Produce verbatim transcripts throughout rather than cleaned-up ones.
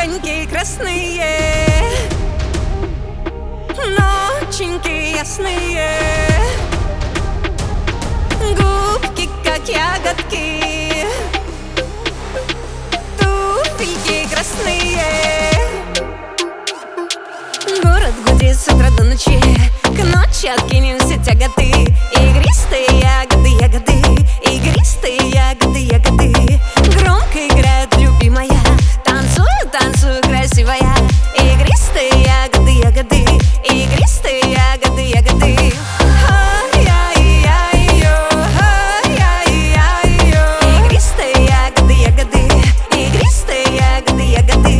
огоньки красные, ноченьки ясные, губки как ягодки, туфельки красные. Город гудит с утра до ночи, к ночи откинем все тяготы. Игристые ягоды, ягоды, игристые ягоды, ягоды. Громко играет любимая, танцую, танцую, красивая. Игристые ягоды, ягоды, игристые ягоды, ягоды. Игристые ягоды, ягоды, игристые ягоды, ягоды.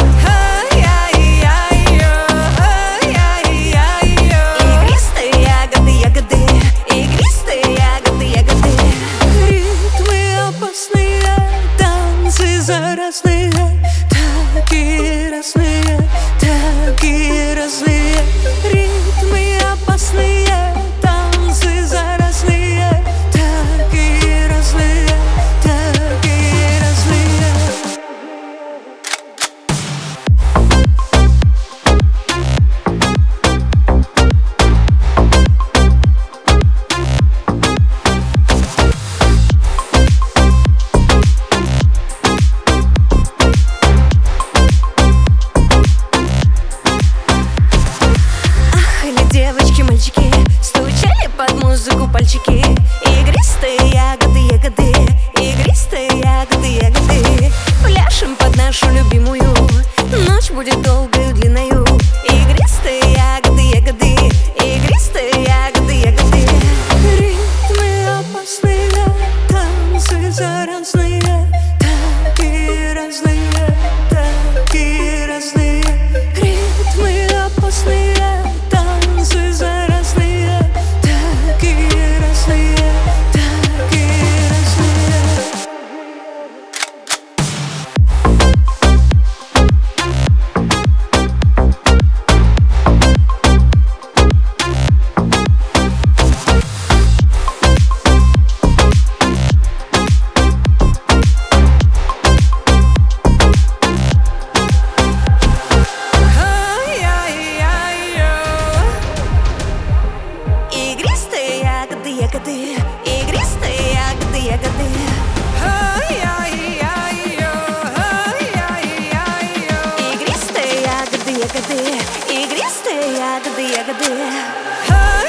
Разные, такие разные, такие разные. Ритмы опасные, танцы заразные, такие разные, такие разные. Девочки, мальчики стучали под музыку пальчики. Игристые ягоды, ягоды, игристые ягоды, ягоды. Пляшем под нашу любимую, ночь будет долгою, длинною. Игристые ягоды, ягоды, игристые ягоды, ягоды. Ритмы опасные, танцы заразные, такие разные, такие разные. Ритмы опасные, танцы заразные, такие разные, такие разные. Игристые ягоды, ягоды, игристые ягоды, ягоды. Игристые ягоды, ягоды, игристые ягоды, ягоды.